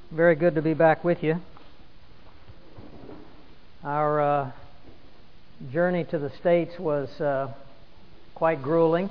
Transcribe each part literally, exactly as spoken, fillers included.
Very good to be back with you. Our uh, journey to the States was uh, quite grueling,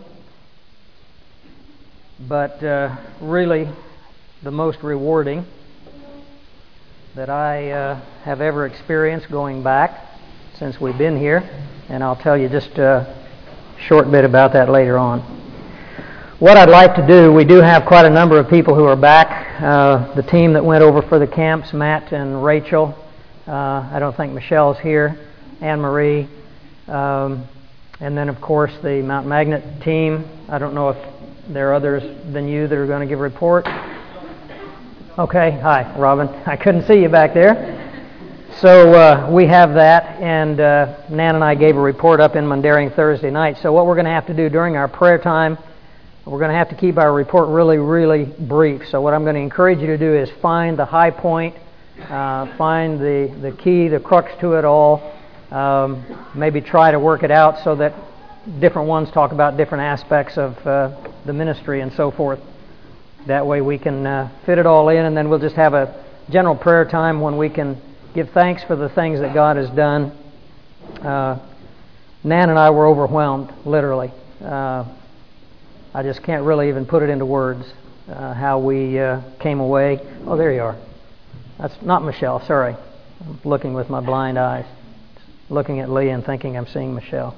but uh, really the most rewarding that I uh, have ever experienced going back since we've been here, and I'll tell you just a short bit about that later on. What I'd like to do, we do have quite a number of people who are back. Uh, the team that went over for the camps, Matt and Rachel. Uh, I don't think Michelle's here. Anne-Marie. Um, and then, of course, the Mount Magnet team. I don't know if there are others than you that are going to give a report. Okay. Hi, Robin. I couldn't see you back there. So uh, we have that, and uh, Nan and I gave a report up in Mundaring Thursday night. So what we're going to have to do during our prayer time, we're going to have to keep our report really, really brief. So what I'm going to encourage you to do is find the high point, uh, find the, the key, the crux to it all. Um, maybe try to work it out so that different ones talk about different aspects of uh, the ministry and so forth. That way we can uh, fit it all in, and then we'll just have a general prayer time when we can give thanks for the things that God has done. Uh, Nan and I were overwhelmed, literally. Uh, I just can't really even put it into words, uh, how we uh, came away. Oh, there you are. That's not Michelle, sorry. I'm looking with my blind eyes. Looking at Lee and thinking I'm seeing Michelle.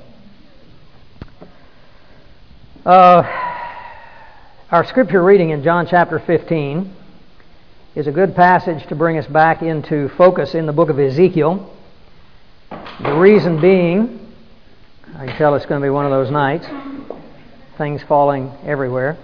Uh, our scripture reading in John chapter fifteen is a good passage to bring us back into focus in the book of Ezekiel. The reason being, I can tell it's going to be one of those nights. Things falling everywhere.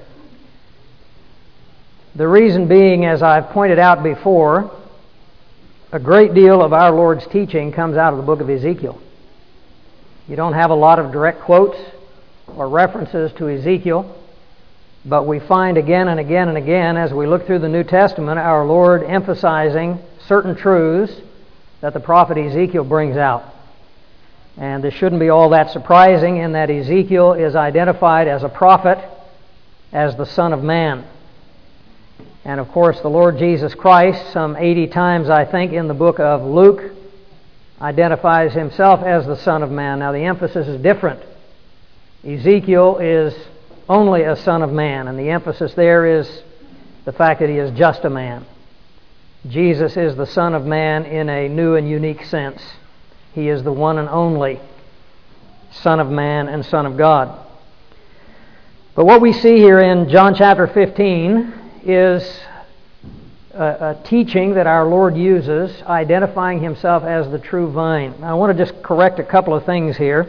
The reason being, as I've pointed out before, a great deal of our Lord's teaching comes out of the book of Ezekiel. You don't have a lot of direct quotes or references to Ezekiel, but we find again and again and again as we look through the New Testament our Lord emphasizing certain truths that the prophet Ezekiel brings out. And this shouldn't be all that surprising in that Ezekiel is identified as a prophet, as the Son of Man. And of course the Lord Jesus Christ, some eighty times I think in the book of Luke, identifies himself as the Son of Man. Now the emphasis is different. Ezekiel is only a Son of Man, and the emphasis there is the fact that he is just a man. Jesus is the Son of Man in a new and unique sense. He is the one and only Son of Man and Son of God. But what we see here in John chapter fifteen is a, a teaching that our Lord uses, identifying himself as the true vine. Now, I want to just correct a couple of things here.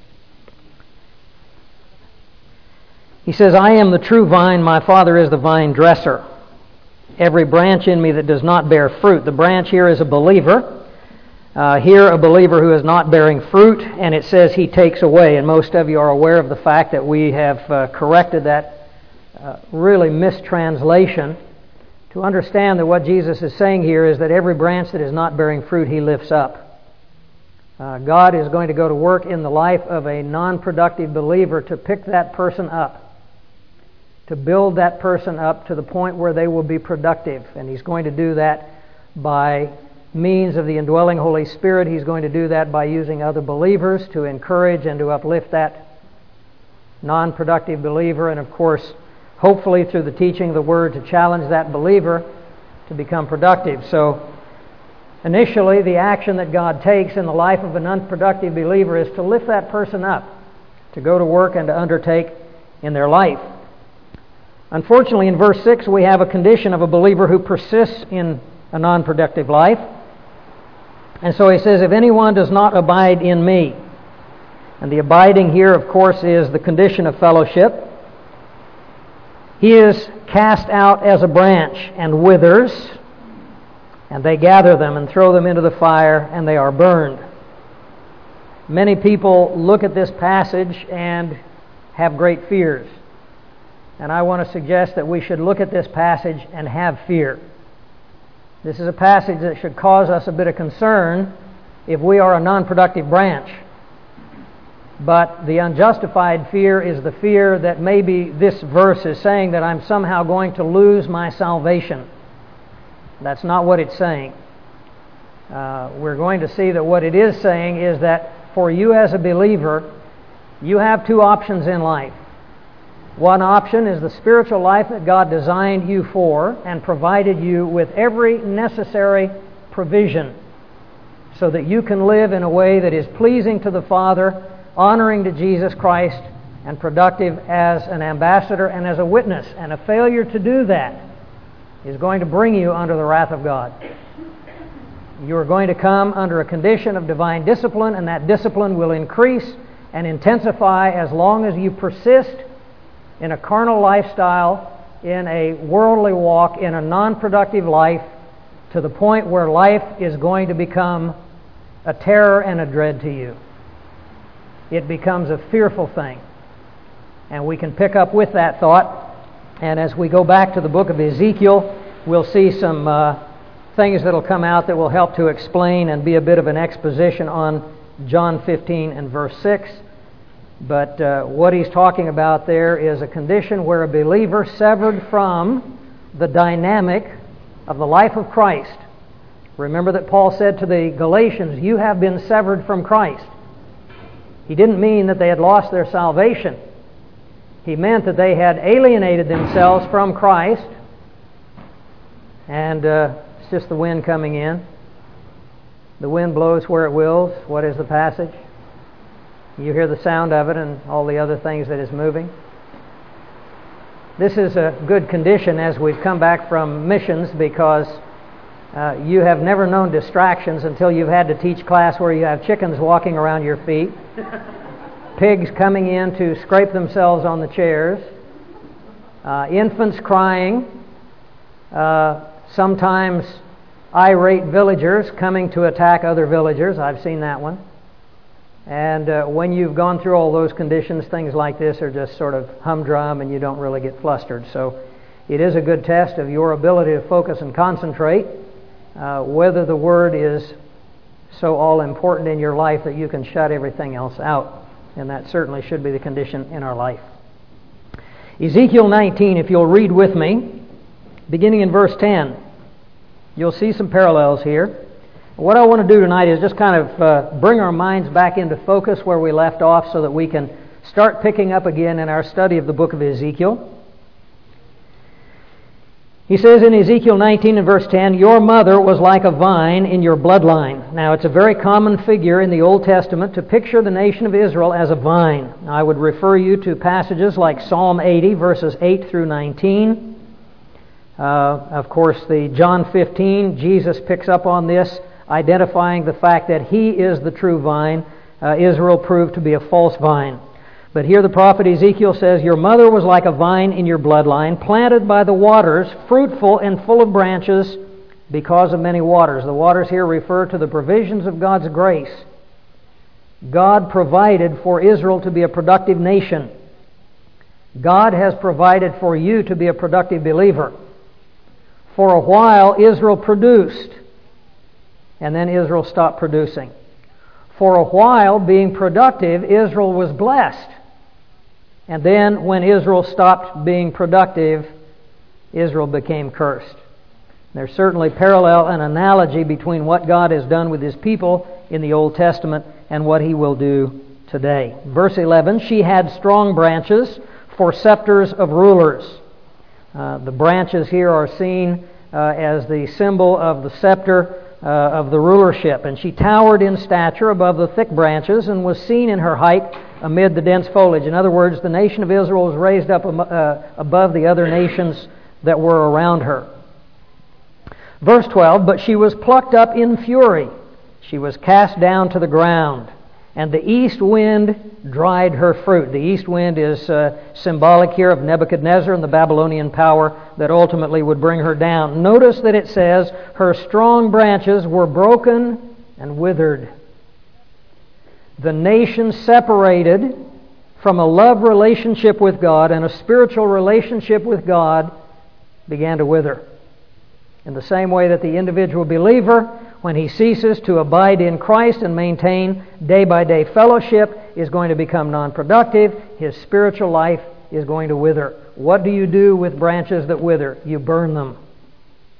He says, I am the true vine, my Father is the vine dresser. Every branch in me that does not bear fruit. The branch here is a believer. Uh, here, a believer who is not bearing fruit, and it says he takes away. And most of you are aware of the fact that we have uh, corrected that uh, really mistranslation to understand that what Jesus is saying here is that every branch that is not bearing fruit, he lifts up. Uh, God is going to go to work in the life of a non-productive believer to pick that person up, to build that person up to the point where they will be productive. And he's going to do that by means of the indwelling Holy Spirit. He's going to do that by using other believers to encourage and to uplift that non-productive believer, and of course, hopefully through the teaching of the Word to challenge that believer to become productive. So, initially, the action that God takes in the life of an unproductive believer is to lift that person up, to go to work and to undertake in their life. Unfortunately, in verse six, we have a condition of a believer who persists in a non-productive life. And so he says, if anyone does not abide in me, and the abiding here, of course, is the condition of fellowship, he is cast out as a branch and withers, and they gather them and throw them into the fire, and they are burned. Many people look at this passage and have great fears. And I want to suggest that we should look at this passage and have fear. This is a passage that should cause us a bit of concern if we are a non-productive branch. But the unjustified fear is the fear that maybe this verse is saying that I'm somehow going to lose my salvation. That's not what it's saying. Uh, we're going to see that what it is saying is that for you as a believer, you have two options in life. One option is the spiritual life that God designed you for and provided you with every necessary provision so that you can live in a way that is pleasing to the Father, honoring to Jesus Christ, and productive as an ambassador and as a witness. And a failure to do that is going to bring you under the wrath of God. You are going to come under a condition of divine discipline, and that discipline will increase and intensify as long as you persist in a carnal lifestyle, in a worldly walk, in a non-productive life, to the point where life is going to become a terror and a dread to you. It becomes a fearful thing. And we can pick up with that thought. And as we go back to the book of Ezekiel, we'll see some uh, things that will come out that will help to explain and be a bit of an exposition on John fifteen and verse six. But uh, what he's talking about there is a condition where a believer severed from the dynamic of the life of Christ. Remember that Paul said to the Galatians, you have been severed from Christ. He didn't mean that they had lost their salvation. He meant that they had alienated themselves from Christ. And uh, it's just the wind coming in. The wind blows where it wills. What is the passage? You hear the sound of it and all the other things that is moving. This is a good condition as we've come back from missions, because uh, you have never known distractions until you've had to teach class where you have chickens walking around your feet, pigs coming in to scrape themselves on the chairs, uh, infants crying, uh, sometimes irate villagers coming to attack other villagers. I've seen that one. And uh, when you've gone through all those conditions, things like this are just sort of humdrum and you don't really get flustered. So it is a good test of your ability to focus and concentrate, uh, whether the Word is so all important in your life that you can shut everything else out. And that certainly should be the condition in our life. Ezekiel nineteen, if you'll read with me, beginning in verse ten, you'll see some parallels here. What I want to do tonight is just kind of uh, bring our minds back into focus where we left off so that we can start picking up again in our study of the book of Ezekiel. He says in Ezekiel nineteen and verse ten, your mother was like a vine in your bloodline. Now, it's a very common figure in the Old Testament to picture the nation of Israel as a vine. I would refer you to passages like Psalm eighty, verses eight through nineteen. Uh, of course, the John fifteen, Jesus picks up on this, identifying the fact that He is the true vine. Uh, Israel proved to be a false vine. But here the prophet Ezekiel says, your mother was like a vine in your bloodline, planted by the waters, fruitful and full of branches because of many waters. The waters here refer to the provisions of God's grace. God provided for Israel to be a productive nation. God has provided for you to be a productive believer. For a while, Israel produced, and then Israel stopped producing. For a while, being productive, Israel was blessed. And then when Israel stopped being productive, Israel became cursed. There's certainly parallel and analogy between what God has done with His people in the Old Testament and what He will do today. Verse eleven, she had strong branches for scepters of rulers. Uh, the branches here are seen uh, as the symbol of the scepter uh, of the rulership. And she towered in stature above the thick branches and was seen in her height amid the dense foliage. In other words, the nation of Israel was raised up uh, above the other nations that were around her. Verse twelve, but she was plucked up in fury. She was cast down to the ground, and the east wind dried her fruit. The east wind is uh, symbolic here of Nebuchadnezzar and the Babylonian power that ultimately would bring her down. Notice that it says, her strong branches were broken and withered. The nation separated from a love relationship with God and a spiritual relationship with God began to wither. In the same way that the individual believer, when he ceases to abide in Christ and maintain day-by-day fellowship, is going to become non-productive. His spiritual life is going to wither. What do you do with branches that wither? You burn them.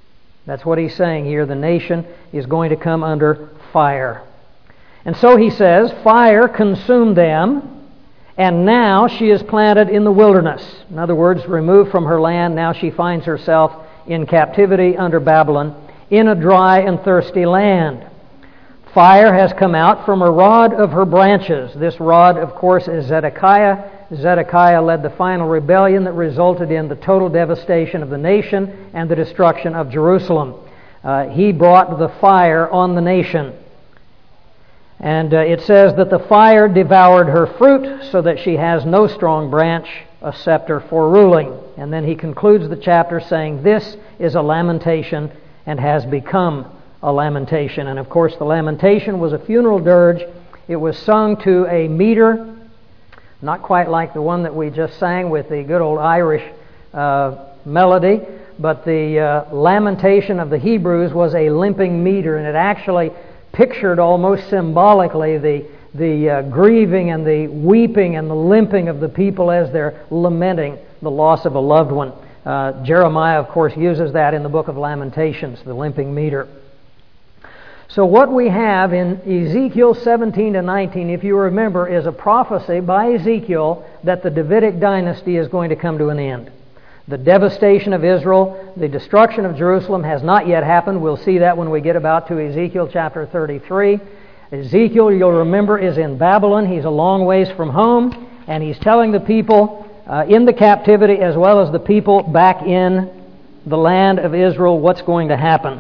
That's what he's saying here. The nation is going to come under fire. And so he says, fire consumed them, and now she is planted in the wilderness. In other words, removed from her land, now she finds herself in captivity under Babylon, in a dry and thirsty land. Fire has come out from a rod of her branches. This rod, of course, is Zedekiah. Zedekiah led the final rebellion that resulted in the total devastation of the nation and the destruction of Jerusalem. Uh, he brought the fire on the nation. And uh, it says that the fire devoured her fruit so that she has no strong branch, a scepter for ruling. And then he concludes the chapter saying, this is a lamentation and has become a lamentation. And of course the lamentation was a funeral dirge. It was sung to a meter, not quite like the one that we just sang with the good old Irish uh, melody, but the uh, lamentation of the Hebrews was a limping meter, and it actually pictured almost symbolically the the uh, grieving and the weeping and the limping of the people as they're lamenting the loss of a loved one. Uh, Jeremiah, of course, uses that in the book of Lamentations, the limping meter. So what we have in Ezekiel seventeen to nineteen, if you remember, is a prophecy by Ezekiel that the Davidic dynasty is going to come to an end. The devastation of Israel, the destruction of Jerusalem has not yet happened. We'll see that when we get about to Ezekiel chapter thirty-three. Ezekiel, you'll remember, is in Babylon. He's a long ways from home, and he's telling the people uh, in the captivity as well as the people back in the land of Israel what's going to happen.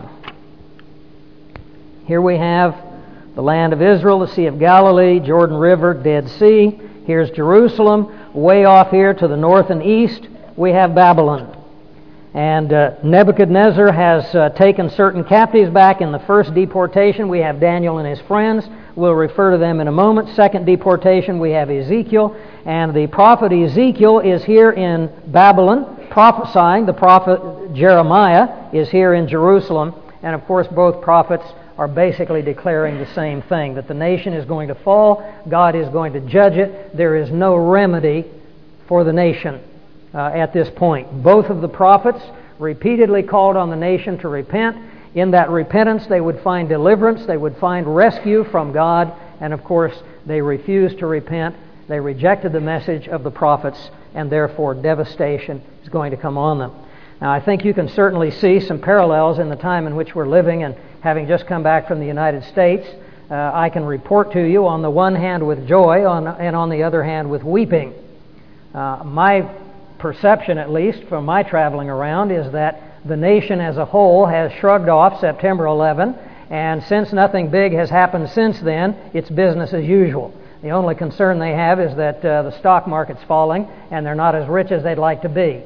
Here we have the land of Israel, the Sea of Galilee, Jordan River, Dead Sea. Here's Jerusalem. Way off here to the north and east, we have Babylon. And uh, Nebuchadnezzar has uh, taken certain captives back in the first deportation. We have Daniel and his friends. We'll refer to them in a moment. Second deportation, we have Ezekiel. And the prophet Ezekiel is here in Babylon, prophesying. The prophet Jeremiah is here in Jerusalem. And of course, both prophets are basically declaring the same thing, that the nation is going to fall, God is going to judge it, there is no remedy for the nation uh, at this point. Both of the prophets repeatedly called on the nation to repent. In that repentance they would find deliverance, they would find rescue from God, and of course they refused to repent. They rejected the message of the prophets, and therefore devastation is going to come on them. Now, I think you can certainly see some parallels in the time in which we're living, and having just come back from the United States, uh, I can report to you on the one hand with joy on, and on the other hand with weeping. Uh, my perception, at least, from my traveling around, is that the nation as a whole has shrugged off September eleventh, and since nothing big has happened since then, it's business as usual. The only concern they have is that uh, the stock market's falling, and they're not as rich as they'd like to be.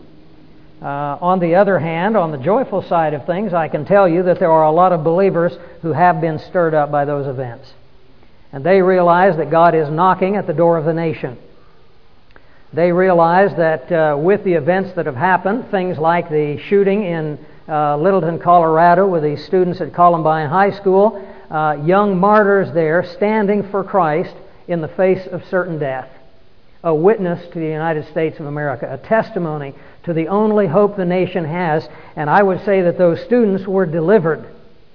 Uh, on the other hand, on the joyful side of things, I can tell you that there are a lot of believers who have been stirred up by those events. And they realize that God is knocking at the door of the nation. They realize that uh, with the events that have happened, things like the shooting in uh, Littleton, Colorado, with the students at Columbine High School, uh, young martyrs there standing for Christ in the face of certain death. A witness to the United States of America, a testimony to the only hope the nation has, and I would say that those students were delivered.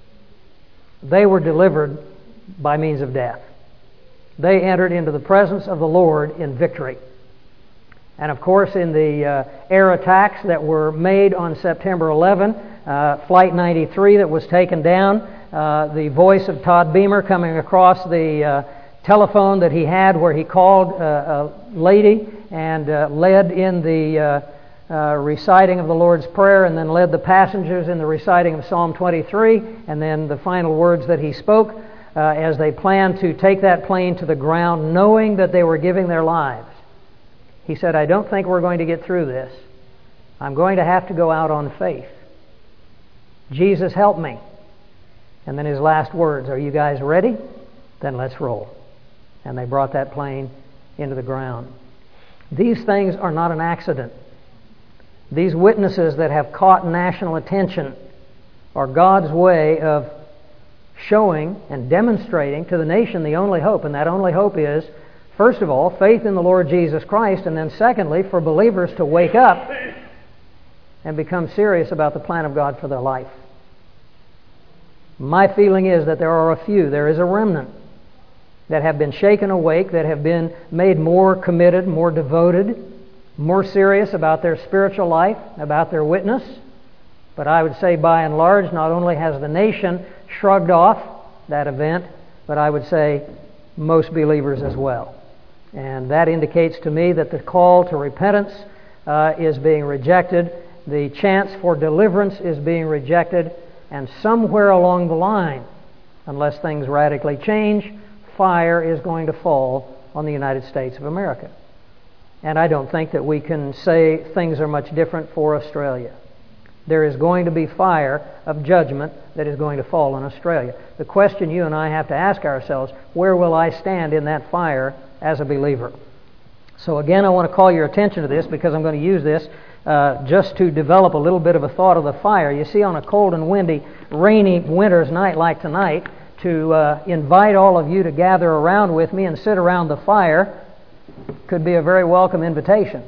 They were delivered by means of death. They entered into the presence of the Lord in victory. And of course, in the uh, air attacks that were made on September eleventh, uh, Flight ninety-three that was taken down, uh, the voice of Todd Beamer coming across the uh, telephone that he had where he called uh, a lady and uh, led in the uh, uh, reciting of the Lord's Prayer, and then led the passengers in the reciting of Psalm twenty-three, and then the final words that he spoke uh, as they planned to take that plane to the ground, knowing that they were giving their lives. He said, I don't think we're going to get through this. I'm going to have to go out on faith. Jesus, help me. And then his last words, are you guys ready? Then let's roll. And they brought that plane into the ground. These things are not an accident. These witnesses that have caught national attention are God's way of showing and demonstrating to the nation the only hope. And that only hope is, first of all, faith in the Lord Jesus Christ, and then secondly, for believers to wake up and become serious about the plan of God for their life. My feeling is that there are a few, there is a remnant that have been shaken awake, that have been made more committed, more devoted, more serious about their spiritual life, about their witness. But I would say by and large, not only has the nation shrugged off that event, but I would say most believers as well. And that indicates to me that the call to repentance uh, is being rejected, the chance for deliverance is being rejected, and somewhere along the line, unless things radically change, fire is going to fall on the United States of America. And I don't think that we can say things are much different for Australia. There is going to be fire of judgment that is going to fall on Australia. The question you and I have to ask ourselves, where will I stand in that fire as a believer? So again, I want to call your attention to this because I'm going to use this uh, just to develop a little bit of a thought of the fire. You see, on a cold and windy, rainy winter's night like tonight, to uh, invite all of you to gather around with me and sit around the fire could be a very welcome invitation.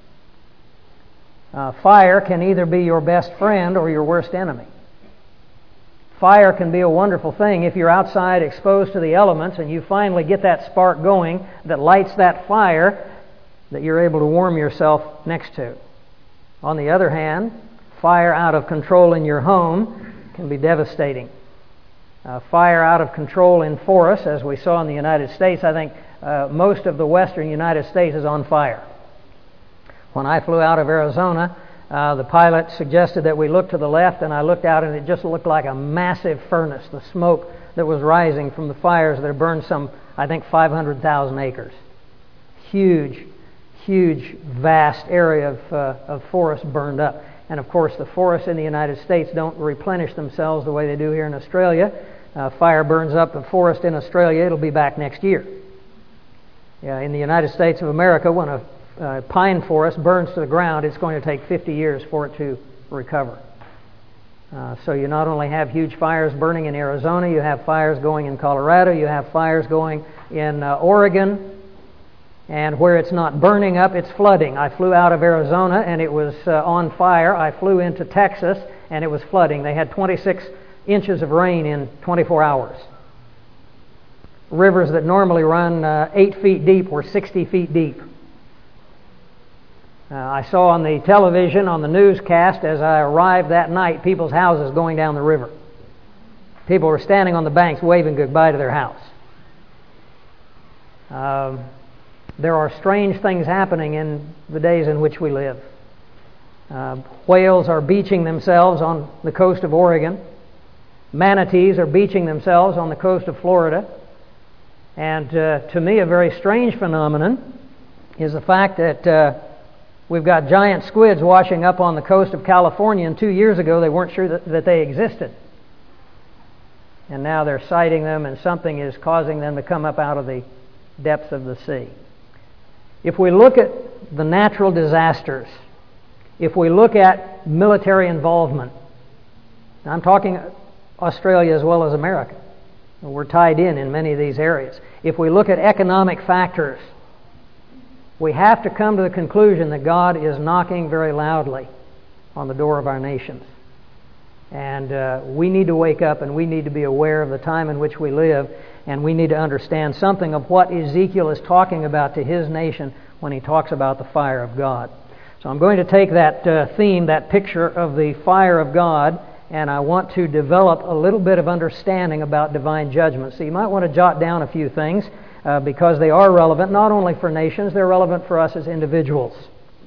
Uh, fire can either be your best friend or your worst enemy. Fire can be a wonderful thing if you're outside exposed to the elements and you finally get that spark going that lights that fire that you're able to warm yourself next to. On the other hand, fire out of control in your home can be devastating. Uh, fire out of control in forests, as we saw in the United States, I think uh, most of the western United States is on fire. When I flew out of Arizona, uh, the pilot suggested that we look to the left, and I looked out and it just looked like a massive furnace, the smoke that was rising from the fires that had burned some, I think, five hundred thousand acres. Huge, huge, vast area of, uh, of forest burned up. And of course, the forests in the United States don't replenish themselves the way they do here in Australia. Uh, fire burns up the forest in Australia, it'll be back next year. Yeah, in the United States of America, when a uh, pine forest burns to the ground, it's going to take fifty years for it to recover. Uh, so you not only have huge fires burning in Arizona, you have fires going in Colorado, you have fires going in uh, Oregon, and where it's not burning up, it's flooding. I flew out of Arizona and it was uh, on fire. I flew into Texas and it was flooding. They had twenty-six inches of rain in twenty-four hours. Rivers that normally run uh, eight feet deep were sixty feet deep. Uh, I saw on the television, on the newscast, as I arrived that night, people's houses going down the river. People were standing on the banks waving goodbye to their house. Um, there are strange things happening in the days in which we live. Uh, whales are beaching themselves on the coast of Oregon. Manatees are beaching themselves on the coast of Florida. And uh, to me, a very strange phenomenon is the fact that uh, we've got giant squids washing up on the coast of California, and two years ago they weren't sure that, that they existed. And now they're sighting them, and something is causing them to come up out of the depths of the sea. If we look at the natural disasters, if we look at military involvement, I'm talking Australia as well as America. We're tied in in many of these areas. If we look at economic factors, we have to come to the conclusion that God is knocking very loudly on the door of our nations. And uh, we need to wake up and we need to be aware of the time in which we live, and we need to understand something of what Ezekiel is talking about to his nation when he talks about the fire of God. So I'm going to take that uh, theme, that picture of the fire of God, and I want to develop a little bit of understanding about divine judgment. So you might want to jot down a few things uh, because they are relevant not only for nations, they're relevant for us as individuals.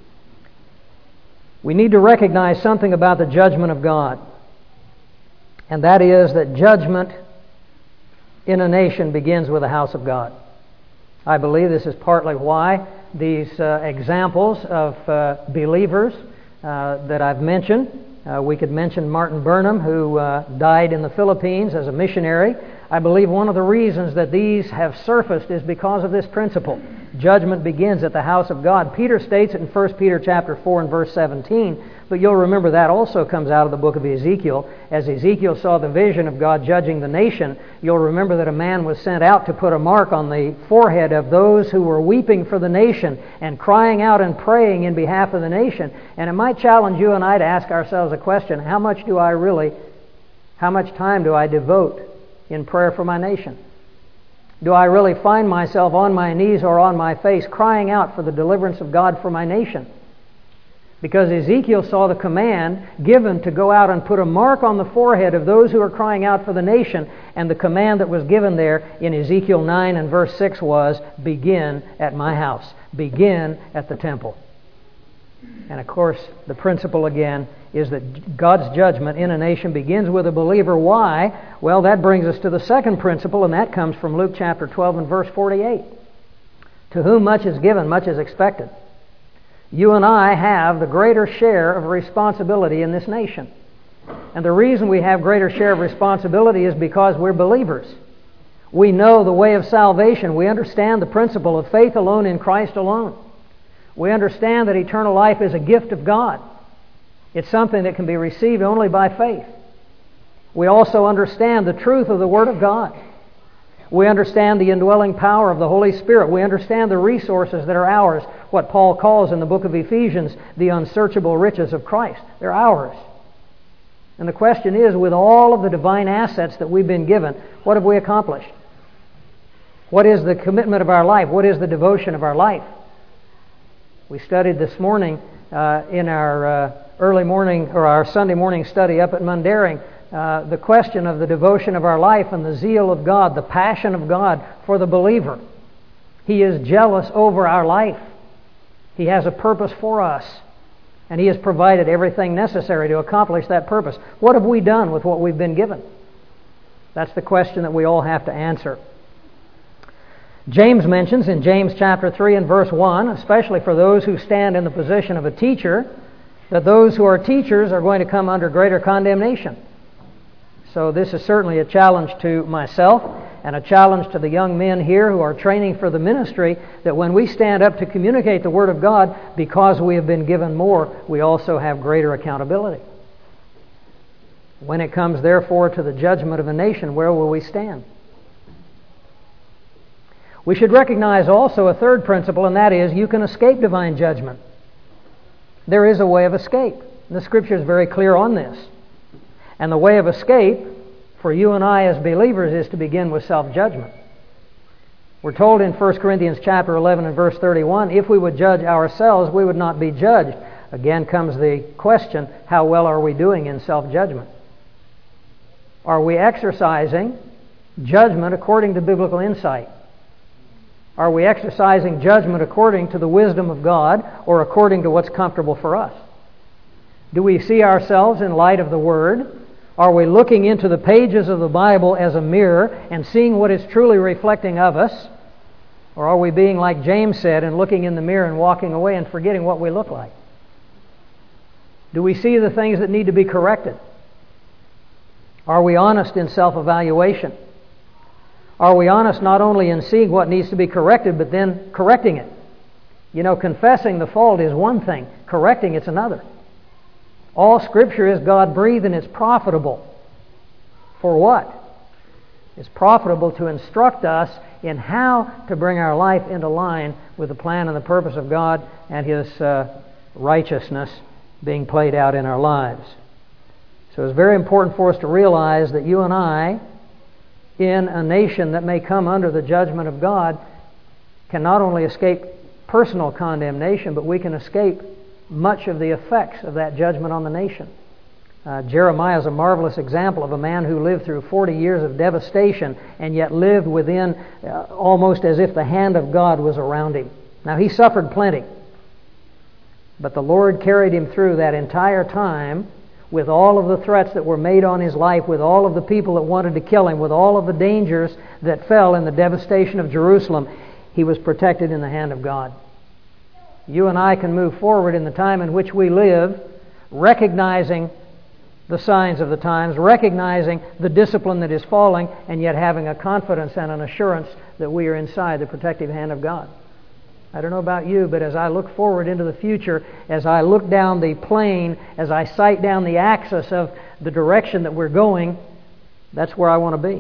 We need to recognize something about the judgment of God, and that is that judgment in a nation begins with the house of God. I believe this is partly why these uh, examples of uh, believers uh, that I've mentioned, uh, we could mention Martin Burnham, who uh, died in the Philippines as a missionary. I believe one of the reasons that these have surfaced is because of this principle. Judgment begins at the house of God. Peter states it in First Peter chapter four and verse seventeen, but you'll remember that also comes out of the book of Ezekiel. As Ezekiel saw the vision of God judging the nation, you'll remember that a man was sent out to put a mark on the forehead of those who were weeping for the nation and crying out and praying in behalf of the nation. And it might challenge you and I to ask ourselves a question: how much do I really How much time do I devote in prayer for my nation? Do I really find myself on my knees or on my face crying out for the deliverance of God for my nation? Because Ezekiel saw the command given to go out and put a mark on the forehead of those who are crying out for the nation, and the command that was given there in Ezekiel nine and verse six was, begin at my house. Begin at the temple. And of course, the principle again is that God's judgment in a nation begins with a believer. Why? Well, that brings us to the second principle, and that comes from Luke chapter twelve and verse forty-eight. To whom much is given, much is expected. You and I have the greater share of responsibility in this nation. And the reason we have greater share of responsibility is because we're believers. We know the way of salvation. We understand the principle of faith alone in Christ alone. We understand that eternal life is a gift of God. It's something that can be received only by faith. We also understand the truth of the Word of God. We understand the indwelling power of the Holy Spirit. We understand the resources that are ours, what Paul calls in the book of Ephesians, the unsearchable riches of Christ. They're ours. And the question is, with all of the divine assets that we've been given, what have we accomplished? What is the commitment of our life? What is the devotion of our life? We studied this morning uh, in our uh, early morning, or our Sunday morning study up at Mundaring, uh, the question of the devotion of our life and the zeal of God, the passion of God for the believer. He is jealous over our life. He has a purpose for us, and He has provided everything necessary to accomplish that purpose. What have we done with what we've been given? That's the question that we all have to answer. James mentions in James chapter three and verse one, especially for those who stand in the position of a teacher, that those who are teachers are going to come under greater condemnation. So this is certainly a challenge to myself and a challenge to the young men here who are training for the ministry, that when we stand up to communicate the Word of God, because we have been given more, we also have greater accountability. When it comes, therefore, to the judgment of a nation, where will we stand? We should recognize also a third principle, and that is you can escape divine judgment. There is a way of escape. The Scripture is very clear on this. And the way of escape for you and I as believers is to begin with self-judgment. We're told in First Corinthians chapter eleven and verse thirty-one, if we would judge ourselves, we would not be judged. Again comes the question, how well are we doing in self-judgment? Are we exercising judgment according to biblical insight? Are we exercising judgment according to the wisdom of God or according to what's comfortable for us? Do we see ourselves in light of the Word? Are we looking into the pages of the Bible as a mirror and seeing what is truly reflecting of us? Or are we being like James said and looking in the mirror and walking away and forgetting what we look like? Do we see the things that need to be corrected? Are we honest in self-evaluation? Are we honest not only in seeing what needs to be corrected, but then correcting it? You know, confessing the fault is one thing. Correcting it's another. All Scripture is God-breathed and it's profitable. For what? It's profitable to instruct us in how to bring our life into line with the plan and the purpose of God and His uh, righteousness being played out in our lives. So it's very important for us to realize that you and I, in a nation that may come under the judgment of God, can not only escape personal condemnation, but we can escape much of the effects of that judgment on the nation. Uh, Jeremiah is a marvelous example of a man who lived through forty years of devastation and yet lived within uh, almost as if the hand of God was around him. Now, he suffered plenty, but the Lord carried him through that entire time with all of the threats that were made on his life, with all of the people that wanted to kill him, with all of the dangers that fell in the devastation of Jerusalem. He was protected in the hand of God. You and I can move forward in the time in which we live, recognizing the signs of the times, recognizing the discipline that is falling, and yet having a confidence and an assurance that we are inside the protective hand of God. I don't know about you, but as I look forward into the future, as I look down the plane, as I sight down the axis of the direction that we're going, that's where I want to be.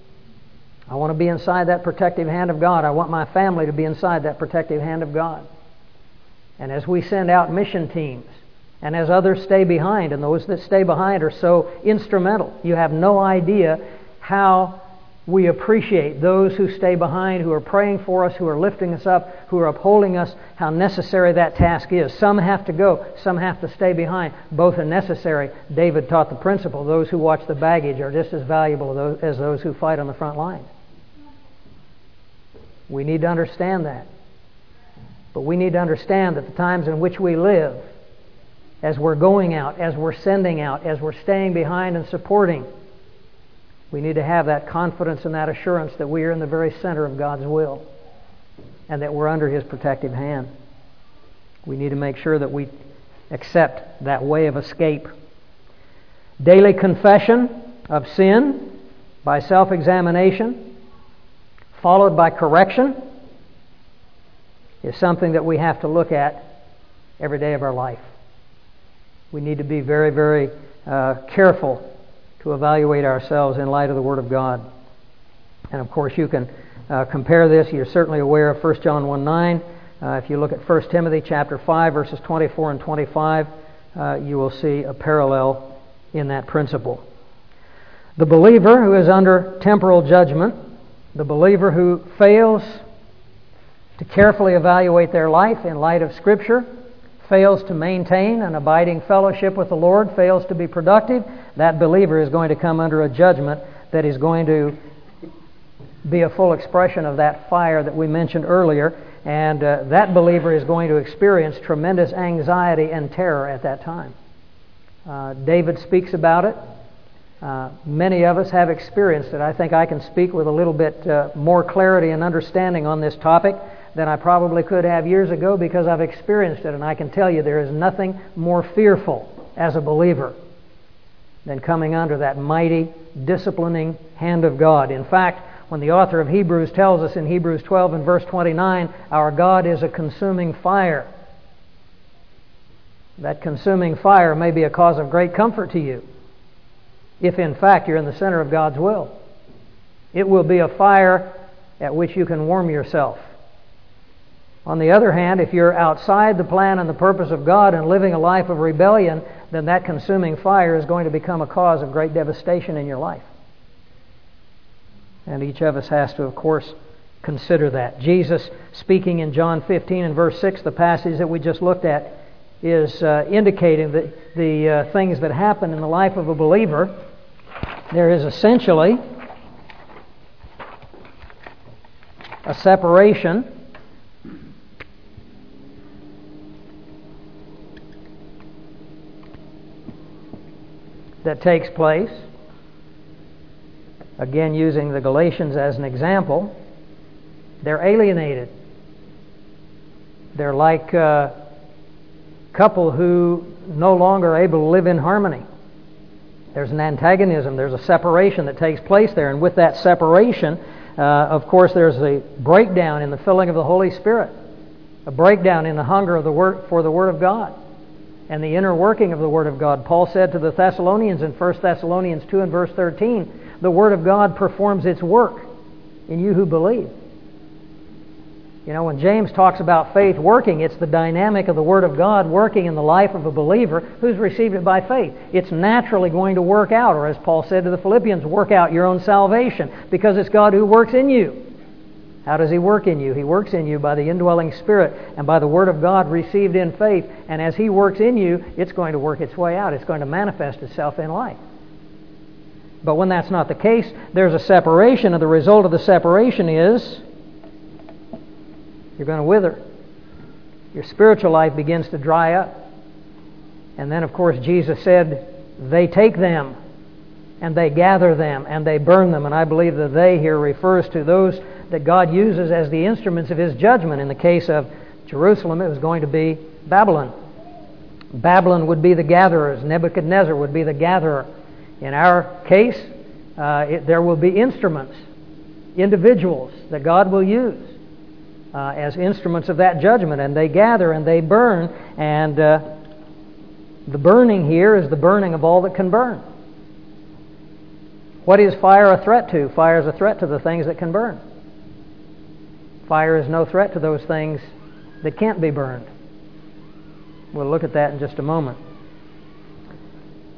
I want to be inside that protective hand of God. I want my family to be inside that protective hand of God. And as we send out mission teams And as others stay behind, and those that stay behind are so instrumental. You have no idea how we appreciate those who stay behind, who are praying for us, who are lifting us up, who are upholding us, how necessary that task is. Some have to go, some have to stay behind. Both are necessary. David taught the principle, those who watch the baggage are just as valuable as those who fight on the front line. We need to understand that. But we need to understand that the times in which we live, as we're going out, as we're sending out, as we're staying behind and supporting, we need to have that confidence and that assurance that we are in the very center of God's will and that we're under His protective hand. We need to make sure that we accept that way of escape. Daily confession of sin by self-examination, followed by correction, is something that we have to look at every day of our life. We need to be very, very uh, careful to evaluate ourselves in light of the Word of God. And of course you can uh, compare this. You're certainly aware of First John one nine. Uh, if you look at First Timothy chapter five, verses twenty-four and twenty-five, uh, you will see a parallel in that principle. The believer who is under temporal judgment, the believer who fails to carefully evaluate their life in light of Scripture, fails to maintain an abiding fellowship with the Lord, fails to be productive, that believer is going to come under a judgment that is going to be a full expression of that fire that we mentioned earlier, and uh, that believer is going to experience tremendous anxiety and terror at that time. Uh, David speaks about it. Uh, many of us have experienced it. I think I can speak with a little bit uh, more clarity and understanding on this topic than I probably could have years ago because I've experienced it, and I can tell you there is nothing more fearful as a believer than coming under that mighty disciplining hand of God. In fact, when the author of Hebrews tells us in Hebrews twelve and verse twenty-nine, our God is a consuming fire. That consuming fire may be a cause of great comfort to you if in fact you're in the center of God's will. It will be a fire at which you can warm yourself. On the other hand, if you're outside the plan and the purpose of God and living a life of rebellion, then that consuming fire is going to become a cause of great devastation in your life. And each of us has to, of course, consider that. Jesus, speaking in John fifteen and verse six, the passage that we just looked at, is uh, indicating that the uh, things that happen in the life of a believer, there is essentially a separation that takes place. Again, using the Galatians as an example, they're alienated. They're like a couple who no longer are able to live in harmony. There's an antagonism, there's a separation that takes place there, and with that separation, uh, of course, there's a breakdown in the filling of the Holy Spirit, a breakdown in the hunger of the word for the Word of God, and the inner working of the Word of God. Paul said to the Thessalonians in First Thessalonians two and verse thirteen, the Word of God performs its work in you who believe. You know, when James talks about faith working, it's the dynamic of the Word of God working in the life of a believer who's received it by faith. It's naturally going to work out, or as Paul said to the Philippians, work out your own salvation, because it's God who works in you. How does He work in you? He works in you by the indwelling Spirit and by the Word of God received in faith. And as He works in you, it's going to work its way out. It's going to manifest itself in life. But when that's not the case, there's a separation, and the result of the separation is you're going to wither. Your spiritual life begins to dry up. And then, of course, Jesus said, they take them, and they gather them, and they burn them. And I believe the they here refers to those that God uses as the instruments of His judgment. In the case of Jerusalem, it was going to be Babylon. Babylon would be the gatherers. Nebuchadnezzar would be the gatherer. In our case, uh, it, there will be instruments, individuals that God will use uh, as instruments of that judgment. And they gather and they burn. And uh, the burning here is the burning of all that can burn. What is fire a threat to? Fire is a threat to the things that can burn. Fire is no threat to those things that can't be burned. We'll look at that in just a moment.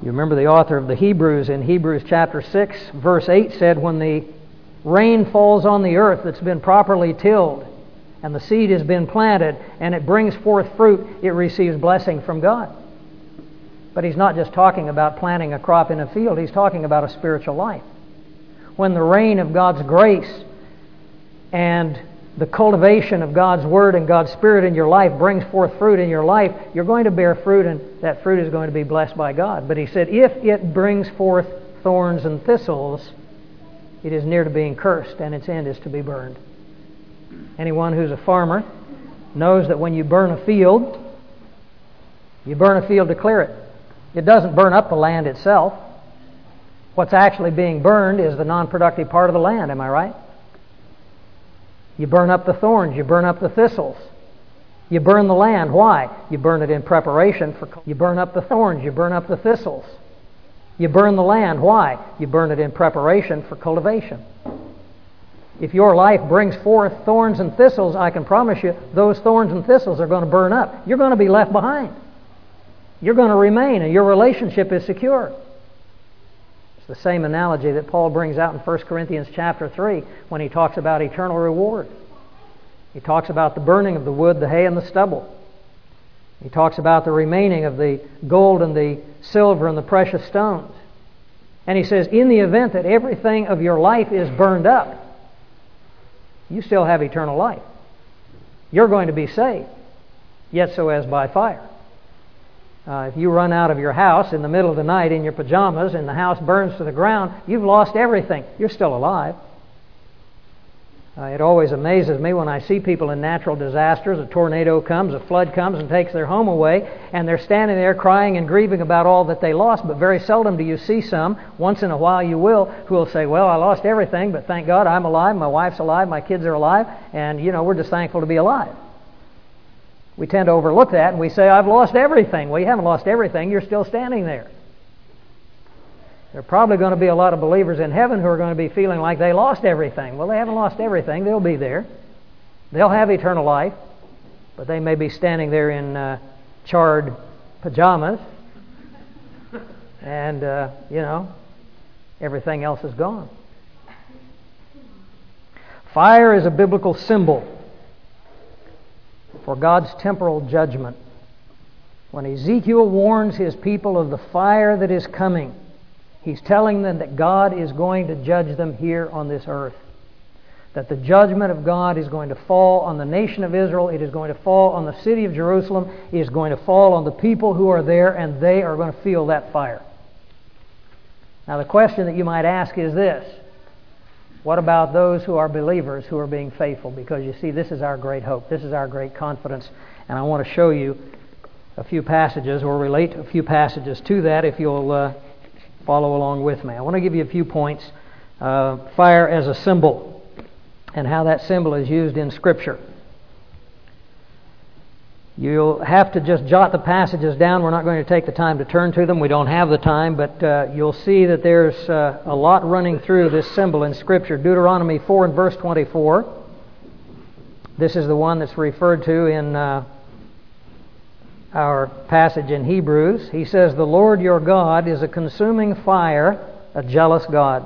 You remember the author of the Hebrews in Hebrews chapter six, verse eight said, when the rain falls on the earth that's been properly tilled, and the seed has been planted, and it brings forth fruit, it receives blessing from God. But he's not just talking about planting a crop in a field, he's talking about a spiritual life. When the rain of God's grace and the cultivation of God's Word and God's Spirit in your life brings forth fruit in your life, you're going to bear fruit, and that fruit is going to be blessed by God. But he said, if it brings forth thorns and thistles, it is near to being cursed, and its end is to be burned. Anyone who's a farmer knows that when you burn a field, you burn a field to clear it. It doesn't burn up the land itself. What's actually being burned is the non-productive part of the land, am I right? You burn up the thorns, you burn up the thistles. You burn the land. Why? You burn it in preparation for... You burn up the thorns, you burn up the thistles. You burn the land. Why? You burn it in preparation for cultivation. If your life brings forth thorns and thistles, I can promise you, those thorns and thistles are going to burn up. You're going to be left behind. You're going to remain, and your relationship is secure. It's the same analogy that Paul brings out in First Corinthians chapter three when he talks about eternal reward. He talks about the burning of the wood, the hay, and the stubble. He talks about the remaining of the gold and the silver and the precious stones. And he says, in the event that everything of your life is burned up, you still have eternal life. You're going to be saved, yet so as by fire. Uh, if you run out of your house in the middle of the night in your pajamas and the house burns to the ground, you've lost everything. You're still alive. Uh, it always amazes me when I see people in natural disasters. A tornado comes, a flood comes and takes their home away, and they're standing there crying and grieving about all that they lost, but very seldom do you see some, once in a while you will, who will say, well, I lost everything, but thank God I'm alive, my wife's alive, my kids are alive, and, you know, we're just thankful to be alive. We tend to overlook that and we say, I've lost everything. Well, you haven't lost everything. You're still standing there. There are probably going to be a lot of believers in heaven who are going to be feeling like they lost everything. Well, they haven't lost everything. They'll be there. They'll have eternal life. But they may be standing there in uh, charred pajamas. And, uh, you know, everything else is gone. Fire is a biblical symbol for God's temporal judgment. When Ezekiel warns his people of the fire that is coming, he's telling them that God is going to judge them here on this earth. That the judgment of God is going to fall on the nation of Israel. It is going to fall on the city of Jerusalem. It is going to fall on the people who are there, and they are going to feel that fire. Now the question that you might ask is this: what about those who are believers who are being faithful? Because you see, this is our great hope. This is our great confidence. And I want to show you a few passages, or relate a few passages to that, if you'll uh, follow along with me. I want to give you a few points. Uh, fire as a symbol, and how that symbol is used in Scripture. You'll have to just jot the passages down. We're not going to take the time to turn to them. We don't have the time, but uh, you'll see that there's uh, a lot running through this symbol in Scripture. Deuteronomy four and verse twenty-four. This is the one that's referred to in uh, our passage in Hebrews. He says, the Lord your God is a consuming fire, a jealous God.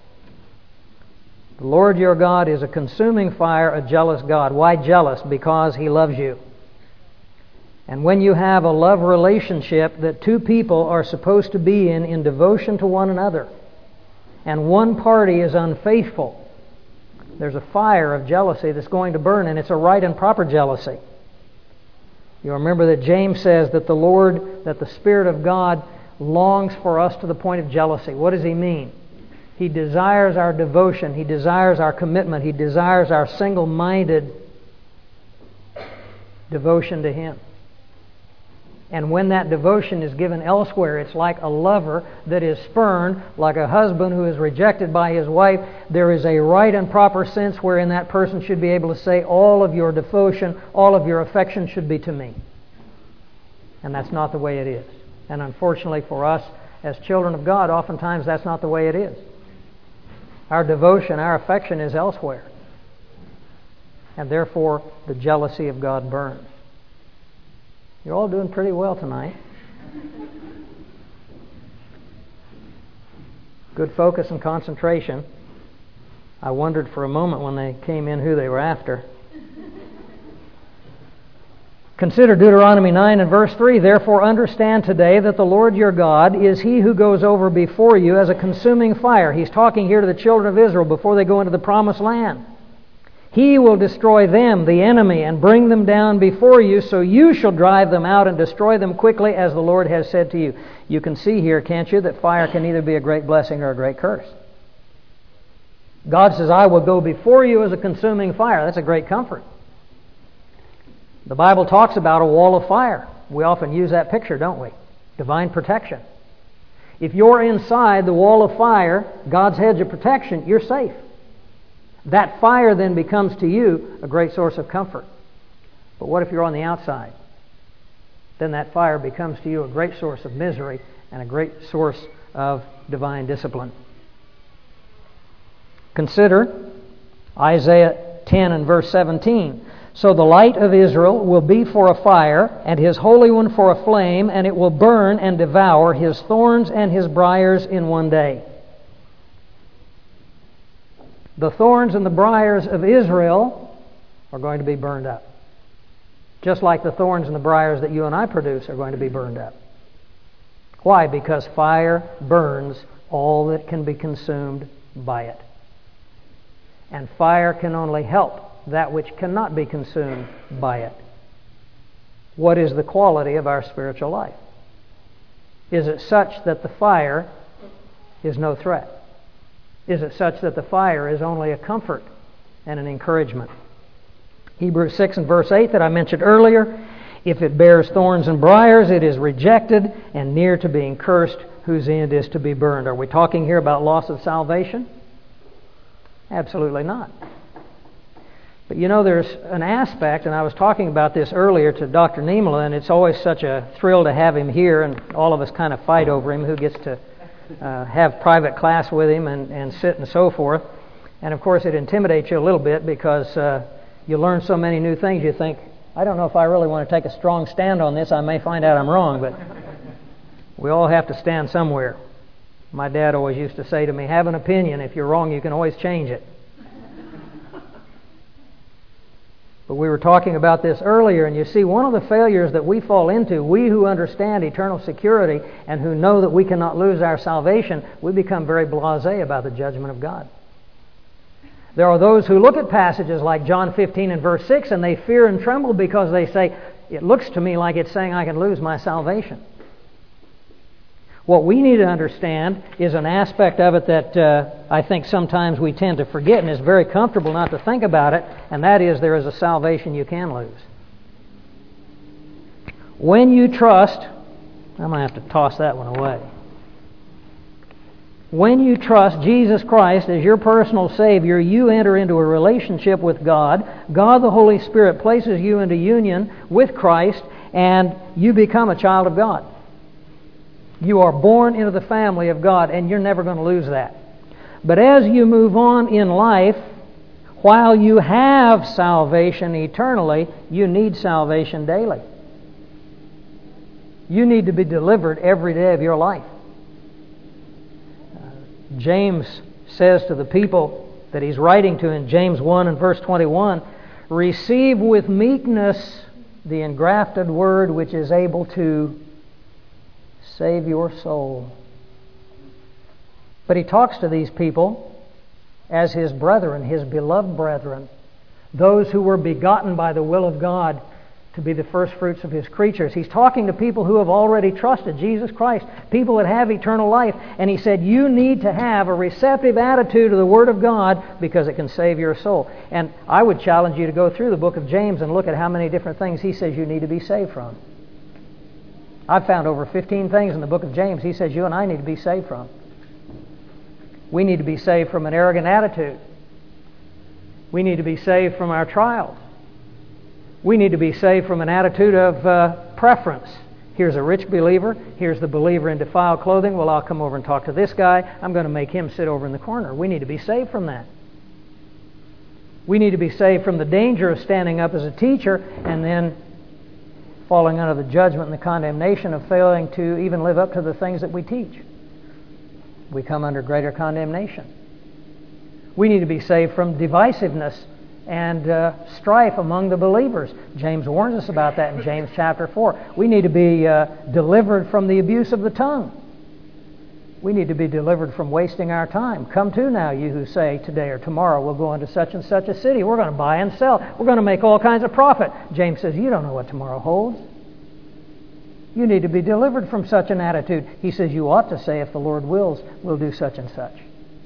The Lord your God is a consuming fire, a jealous God. Why jealous? Because He loves you. And when you have a love relationship that two people are supposed to be in, in devotion to one another, and one party is unfaithful, there's a fire of jealousy that's going to burn, and it's a right and proper jealousy. You remember that James says that the Lord, that the Spirit of God longs for us to the point of jealousy. What does he mean? He desires our devotion. He desires our commitment. He desires our single-minded devotion to Him. And when that devotion is given elsewhere, it's like a lover that is spurned, like a husband who is rejected by his wife. There is a right and proper sense wherein that person should be able to say, all of your devotion, all of your affection should be to me. And that's not the way it is. And unfortunately for us, as children of God, oftentimes that's not the way it is. Our devotion, our affection is elsewhere. And therefore, the jealousy of God burns. You're all doing pretty well tonight. Good focus and concentration. I wondered for a moment when they came in who they were after. Consider Deuteronomy nine and verse three. Therefore understand today that the Lord your God is He who goes over before you as a consuming fire. He's talking here to the children of Israel before they go into the promised land. He will destroy them, the enemy, and bring them down before you, so you shall drive them out and destroy them quickly, as the Lord has said to you. You can see here, can't you, that fire can either be a great blessing or a great curse. God says, I will go before you as a consuming fire. That's a great comfort. The Bible talks about a wall of fire. We often use that picture, don't we? Divine protection. If you're inside the wall of fire, God's hedge of protection, you're safe. That fire then becomes to you a great source of comfort. But what if you're on the outside? Then that fire becomes to you a great source of misery and a great source of divine discipline. Consider Isaiah ten and verse seventeen. So the light of Israel will be for a fire, and His Holy One for a flame, and it will burn and devour His thorns and His briars in one day. The thorns and the briars of Israel are going to be burned up. Just like the thorns and the briars that you and I produce are going to be burned up. Why? Because fire burns all that can be consumed by it. And fire can only help that which cannot be consumed by it. What is the quality of our spiritual life? Is it such that the fire is no threat? Is it such that the fire is only a comfort and an encouragement? Hebrews six and verse eight that I mentioned earlier, if it bears thorns and briars, it is rejected and near to being cursed, whose end is to be burned. Are we talking here about loss of salvation? Absolutely not. But you know, there's an aspect, and I was talking about this earlier to Doctor Niemela, and it's always such a thrill to have him here, and all of us kind of fight over him, who gets to uh, have private class with him and, and sit and so forth. And of course it intimidates you a little bit because uh, you learn so many new things. You think, I don't know if I really want to take a strong stand on this. I may find out I'm wrong, but we all have to stand somewhere. My dad always used to say to me, have an opinion. If you're wrong, you can always change it. But we were talking about this earlier, and you see, one of the failures that we fall into, we who understand eternal security and who know that we cannot lose our salvation, we become very blasé about the judgment of God. There are those who look at passages like John fifteen and verse six, and they fear and tremble because they say, it looks to me like it's saying I can lose my salvation. What we need to understand is an aspect of it that uh, I think sometimes we tend to forget, and it's very comfortable not to think about it, and that is there is a salvation you can lose. When you trust, I'm going to have to toss that one away. When you trust Jesus Christ as your personal Savior, you enter into a relationship with God. God the Holy Spirit places you into union with Christ, and you become a child of God. You are born into the family of God, and you're never going to lose that. But as you move on in life, while you have salvation eternally, you need salvation daily. You need to be delivered every day of your life. Uh, James says to the people that he's writing to in James one and verse twenty-one, receive with meekness the engrafted word which is able to save your soul. But he talks to these people as his brethren, his beloved brethren, those who were begotten by the will of God to be the first fruits of His creatures. He's talking to people who have already trusted Jesus Christ, people that have eternal life, and he said, you need to have a receptive attitude to the Word of God because it can save your soul. And I would challenge you to go through the book of James and look at how many different things he says you need to be saved from. I've found over fifteen things in the book of James he says you and I need to be saved from. We need to be saved from an arrogant attitude. We need to be saved from our trials. We need to be saved from an attitude of uh, preference. Here's a rich believer. Here's the believer in defiled clothing. Well, I'll come over and talk to this guy. I'm going to make him sit over in the corner. We need to be saved from that. We need to be saved from the danger of standing up as a teacher and then falling under the judgment and the condemnation of failing to even live up to the things that we teach. we come under greater condemnation. We need to be saved from divisiveness and uh, strife among the believers. James warns us about that in James chapter four. We need to be uh, delivered from the abuse of the tongue. We need to be delivered from wasting our time. Come to now, you who say today or tomorrow we'll go into such and such a city. We're going to buy and sell. We're going to make all kinds of profit. James says, you don't know what tomorrow holds. You need to be delivered from such an attitude. He says you ought to say, if the Lord wills, we'll do such and such.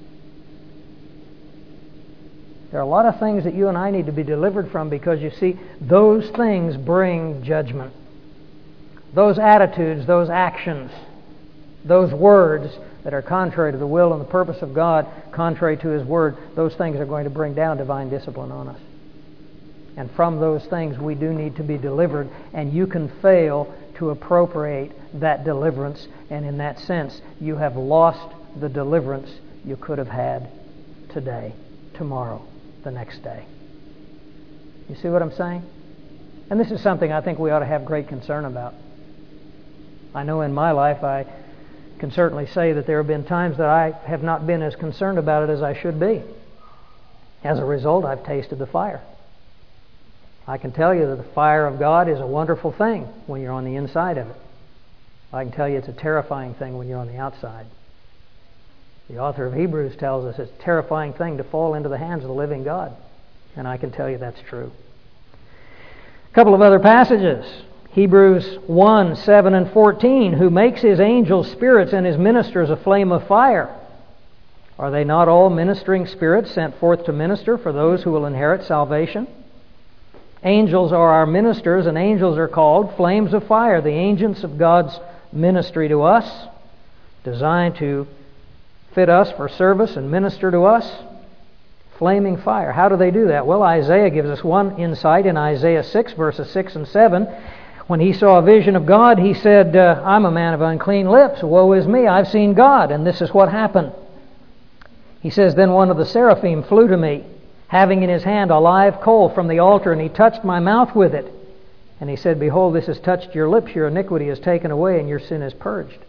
There are a lot of things that you and I need to be delivered from, because you see, those things bring judgment. Those attitudes, those actions, those words that are contrary to the will and the purpose of God, contrary to His Word, those things are going to bring down divine discipline on us. And from those things we do need to be delivered, and you can fail to appropriate that deliverance, and in that sense you have lost the deliverance you could have had today, tomorrow, the next day. You see what I'm saying? And this is something I think we ought to have great concern about. I know in my life I can certainly say that there have been times that I have not been as concerned about it as I should be. As a result, I've tasted the fire. I can tell you that the fire of God is a wonderful thing when you're on the inside of it. I can tell you it's a terrifying thing when you're on the outside. The author of Hebrews tells us it's a terrifying thing to fall into the hands of the living God. And I can tell you that's true. A couple of other passages. Hebrews one, seven and fourteen. Who makes His angels spirits and His ministers a flame of fire? Are they not all ministering spirits sent forth to minister for those who will inherit salvation? Angels are our ministers, and angels are called flames of fire, the agents of God's ministry to us, designed to fit us for service and minister to us. Flaming fire. How do they do that? Well, Isaiah gives us one insight in Isaiah six, verses six and seven. When he saw a vision of God, he said, uh, I'm a man of unclean lips. Woe is me, I've seen God. And this is what happened. He says, then one of the seraphim flew to me, having in his hand a live coal from the altar, and he touched my mouth with it. And he said, behold, this has touched your lips. Your iniquity is taken away, and your sin is purged.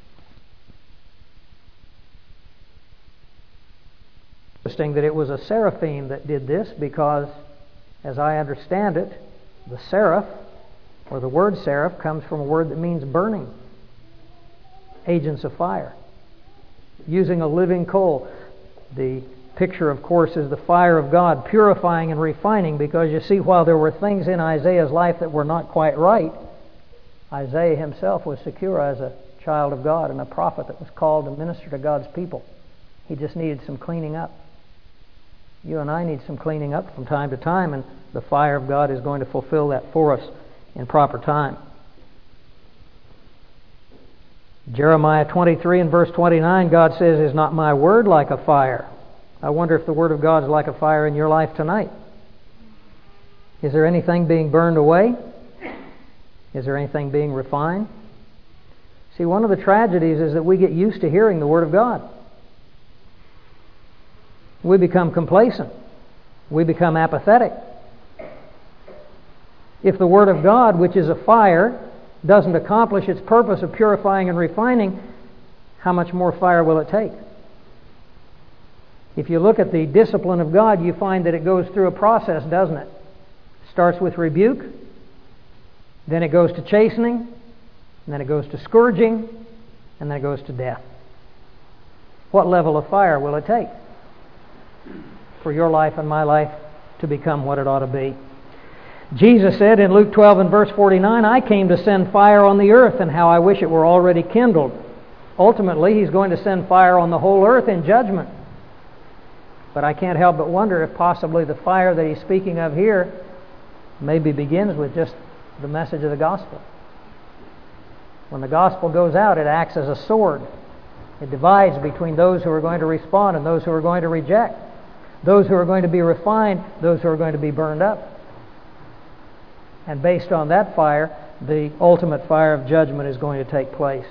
Interesting that it was a seraphim that did this, because, as I understand it, the seraph, or the word seraph, comes from a word that means burning. Agents of fire. Using a living coal. The picture, of course, is the fire of God, purifying and refining, because you see, while there were things in Isaiah's life that were not quite right, Isaiah himself was secure as a child of God and a prophet that was called to minister to God's people. He just needed some cleaning up. You and I need some cleaning up from time to time, and the fire of God is going to fulfill that for us in proper time. Jeremiah twenty-three and verse twenty-nine, God says, is not my word like a fire? I wonder if the word of God is like a fire in your life tonight. Is there anything being burned away? Is there anything being refined? See, one of the tragedies is that we get used to hearing the word of God. We become complacent. We become apathetic. If the Word of God, which is a fire, doesn't accomplish its purpose of purifying and refining, how much more fire will it take? If you look at the discipline of God, you find that it goes through a process, doesn't it? It starts with rebuke, then it goes to chastening, and then it goes to scourging, and then it goes to death. What level of fire will it take for your life and my life to become what it ought to be? Jesus said in Luke twelve and verse forty-nine, I came to send fire on the earth, and how I wish it were already kindled. Ultimately, He's going to send fire on the whole earth in judgment. But I can't help but wonder if possibly the fire that He's speaking of here maybe begins with just the message of the gospel. When the gospel goes out, it acts as a sword. It divides between those who are going to respond and those who are going to reject. Those who are going to be refined, those who are going to be burned up. And based on that fire, the ultimate fire of judgment is going to take place.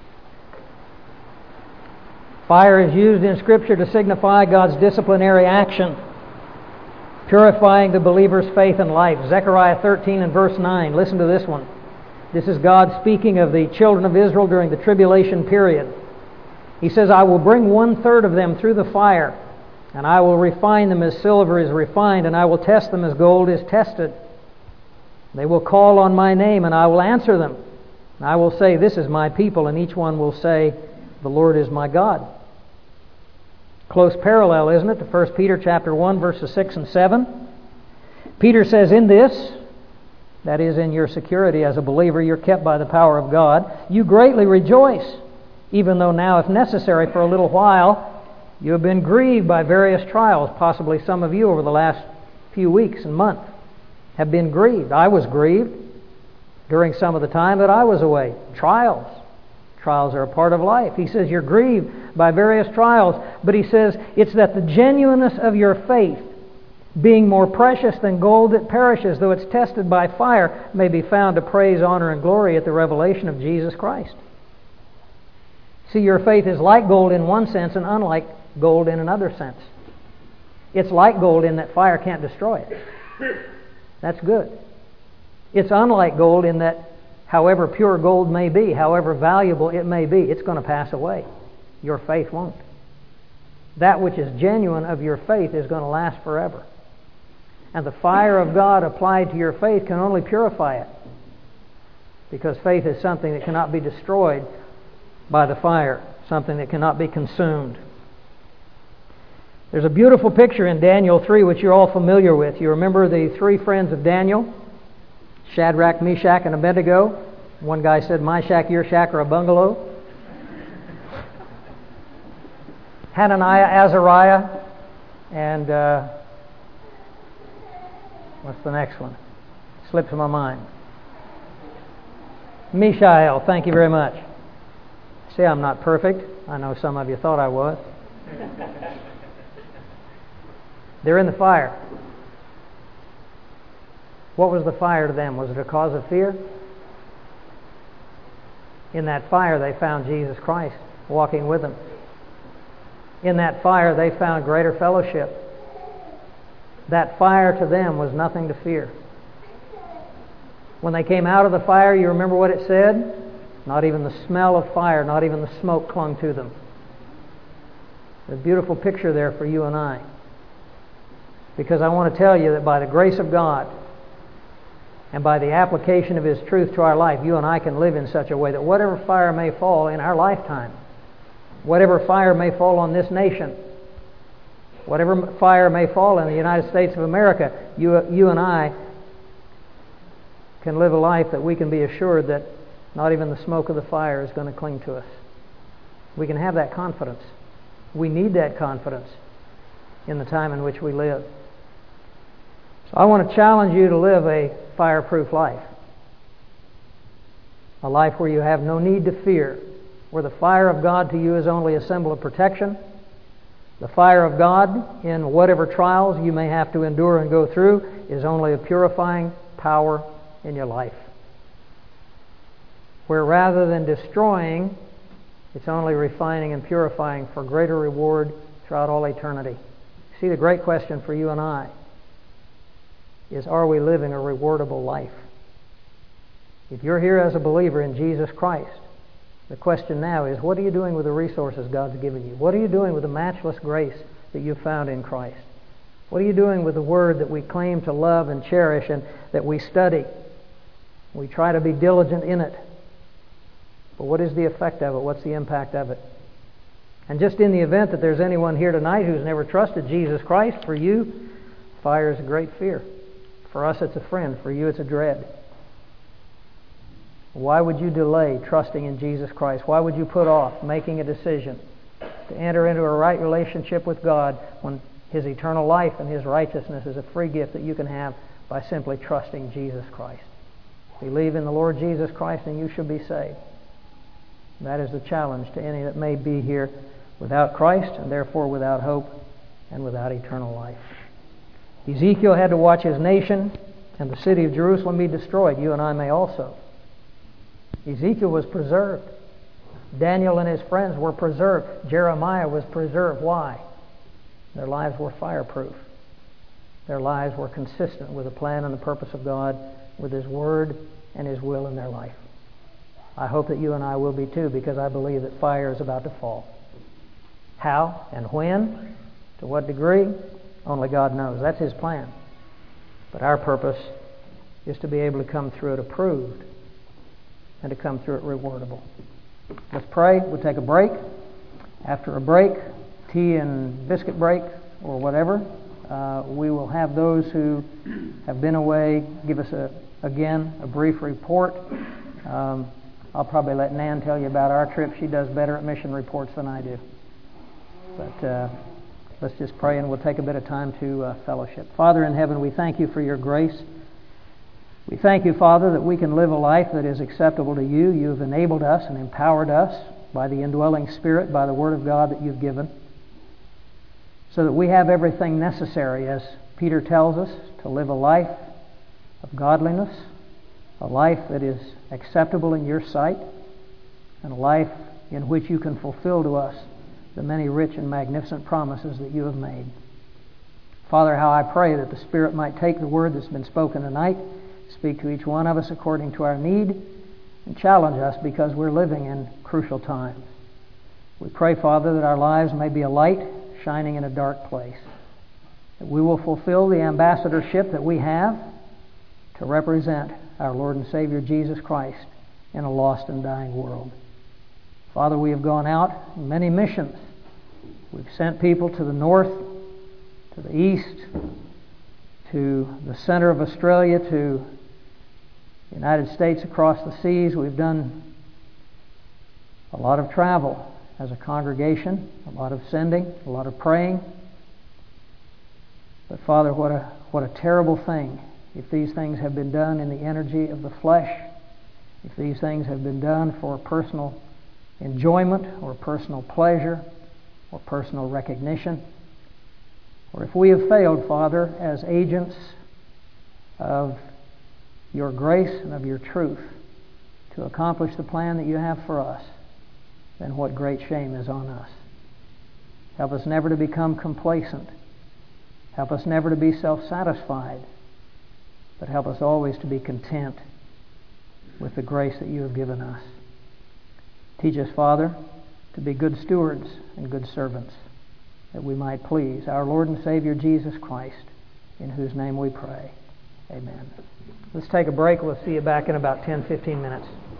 Fire is used in Scripture to signify God's disciplinary action, purifying the believer's faith and life. Zechariah thirteen and verse nine. Listen to this one. This is God speaking of the children of Israel during the tribulation period. He says, I will bring one-third of them through the fire, and I will refine them as silver is refined, and I will test them as gold is tested. They will call on my name, and I will answer them. And I will say, this is my people, and each one will say, the Lord is my God. Close parallel, isn't it, to First Peter chapter one, verses six and seven? Peter says, in this, that is, in your security as a believer, you're kept by the power of God. You greatly rejoice, even though now, if necessary, for a little while, you have been grieved by various trials. Possibly some of you over the last few weeks and months have been grieved. I was grieved during some of the time that I was away. Trials. Trials are a part of life. He says you're grieved by various trials, but he says it's that the genuineness of your faith, being more precious than gold that perishes, though it's tested by fire, may be found to praise, honor, and glory at the revelation of Jesus Christ. See, your faith is like gold in one sense and unlike gold in another sense. It's like gold in that fire can't destroy it. That's good. It's unlike gold in that however pure gold may be, however valuable it may be, it's going to pass away. Your faith won't. That which is genuine of your faith is going to last forever. And the fire of God applied to your faith can only purify it. Because faith is something that cannot be destroyed by the fire, something that cannot be consumed. There's a beautiful picture in Daniel three which you're all familiar with. You remember the three friends of Daniel? Shadrach, Meshach, and Abednego. One guy said, my shack, your shack, or a bungalow. Hananiah, Azariah, and uh, what's the next one? Slips my mind. Mishael, thank you very much. See, I'm not perfect. I know some of you thought I was. They're in the fire. What was the fire to them? Was it a cause of fear? In that fire they found Jesus Christ walking with them. In that fire they found greater fellowship. That fire to them was nothing to fear. When they came out of the fire, you remember what it said? Not even the smell of fire, not even the smoke clung to them. There's a beautiful picture there for you and I. Because I want to tell you that by the grace of God and by the application of His truth to our life, you and I can live in such a way that whatever fire may fall in our lifetime, whatever fire may fall on this nation, whatever fire may fall in the United States of America, you, you and I can live a life that we can be assured that not even the smoke of the fire is going to cling to us. We can have that confidence. We need that confidence in the time in which we live. So I want to challenge you to live a fireproof life. A life where you have no need to fear, where the fire of God to you is only a symbol of protection. The fire of God in whatever trials you may have to endure and go through is only a purifying power in your life. Where rather than destroying, it's only refining and purifying for greater reward throughout all eternity. See, the great question for you and I is, are we living a rewardable life? If you're here as a believer in Jesus Christ, the question now is, what are you doing with the resources God's given you? What are you doing with the matchless grace that you've found in Christ? What are you doing with the Word that we claim to love and cherish and that we study? We try to be diligent in it. But what is the effect of it? What's the impact of it? And just in the event that there's anyone here tonight who's never trusted Jesus Christ, for you, fire is a great fear. For us, it's a friend. For you, it's a dread. Why would you delay trusting in Jesus Christ? Why would you put off making a decision to enter into a right relationship with God when His eternal life and His righteousness is a free gift that you can have by simply trusting Jesus Christ? Believe in the Lord Jesus Christ and you shall be saved. That is the challenge to any that may be here without Christ and therefore without hope and without eternal life. Ezekiel had to watch his nation and the city of Jerusalem be destroyed. You and I may also. Ezekiel was preserved. Daniel and his friends were preserved. Jeremiah was preserved. Why? Their lives were fireproof. Their lives were consistent with the plan and the purpose of God, with His Word and His will in their life. I hope that you and I will be too, because I believe that fire is about to fall. How and when, to what degree, only God knows. That's His plan. But our purpose is to be able to come through it approved and to come through it rewardable. Let's pray. We'll take a break. After a break, tea and biscuit break or whatever, uh, we will have those who have been away give us, a, again, a brief report. Um, I'll probably let Nan tell you about our trip. She does better at mission reports than I do. But uh, let's just pray and we'll take a bit of time to uh, fellowship. Father in heaven, we thank you for your grace. We thank you, Father, that we can live a life that is acceptable to you. You have enabled us and empowered us by the indwelling Spirit, by the Word of God that you've given, so that we have everything necessary, as Peter tells us, to live a life of godliness, a life that is acceptable in your sight, and a life in which you can fulfill to us the many rich and magnificent promises that you have made. Father, how I pray that the Spirit might take the word that's been spoken tonight, speak to each one of us according to our need, and challenge us because we're living in crucial times. We pray, Father, that our lives may be a light shining in a dark place, that we will fulfill the ambassadorship that we have to represent our Lord and Savior Jesus Christ in a lost and dying world. Father, we have gone out in many missions. We've sent people to the north, to the east, to the center of Australia, to the United States across the seas. We've done a lot of travel as a congregation, a lot of sending, a lot of praying. But Father, what a what a terrible thing if these things have been done in the energy of the flesh, if these things have been done for personal enjoyment or personal pleasure or personal recognition, or if we have failed, Father, as agents of your grace and of your truth to accomplish the plan that you have for us, then what great shame is on us. Help us never to become complacent. Help us never to be self-satisfied, but help us always to be content with the grace that you have given us. Teach us, Father, to be good stewards and good servants, that we might please our Lord and Savior Jesus Christ, in whose name we pray. Amen. Let's take a break. We'll see you back in about ten, fifteen minutes.